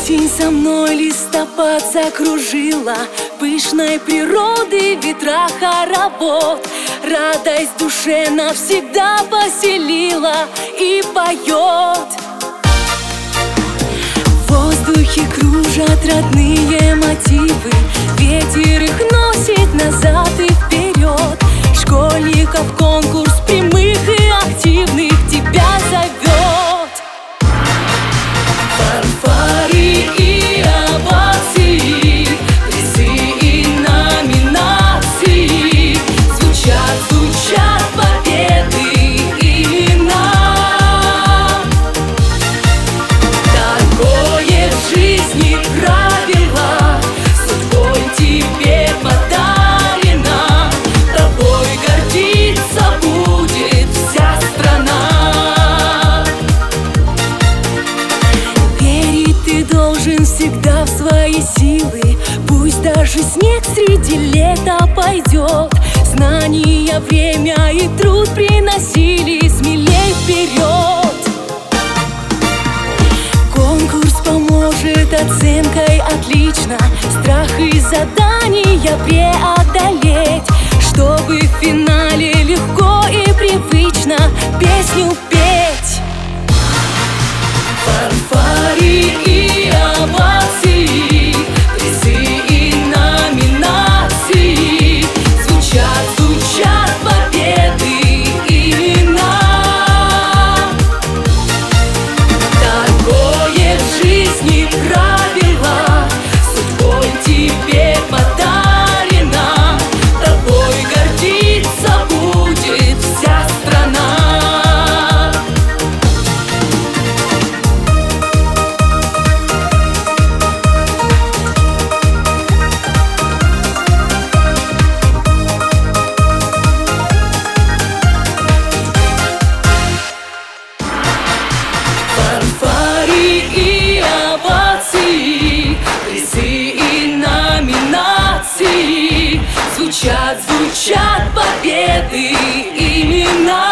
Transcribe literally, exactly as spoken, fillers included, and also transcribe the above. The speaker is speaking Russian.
Осень со мной листопад закружила, пышной природы ветра хоровод. Радость в душе навсегда поселила и поет. В воздухе кружат родные мотивы, ветер их носит назад и вперед. Школьников конкурс прямых и активных тебя зовет. Фанфары и овации, призы и номинации, звучат, звучат победы имена. Такое в жизни правило, судьбой тебе подарено. Тобой гордиться будет вся страна. Верить ты должен всегда в свои силы, пусть даже снег среди лета пойдет. Знания, время и труд приносили, смелей вперед. Конкурс поможет оценкой отлично, страх и задания преодолеть, чтобы в финале легко и привычно песню петь. Фанфары и овации, призы и номинации, звучат, звучат победы имена. Такое в жизни правило, судьбой тебе подарено. Тобой гордиться будет вся страна. Фанфары и овации, призы и номинации, звучат, звучат победы имена.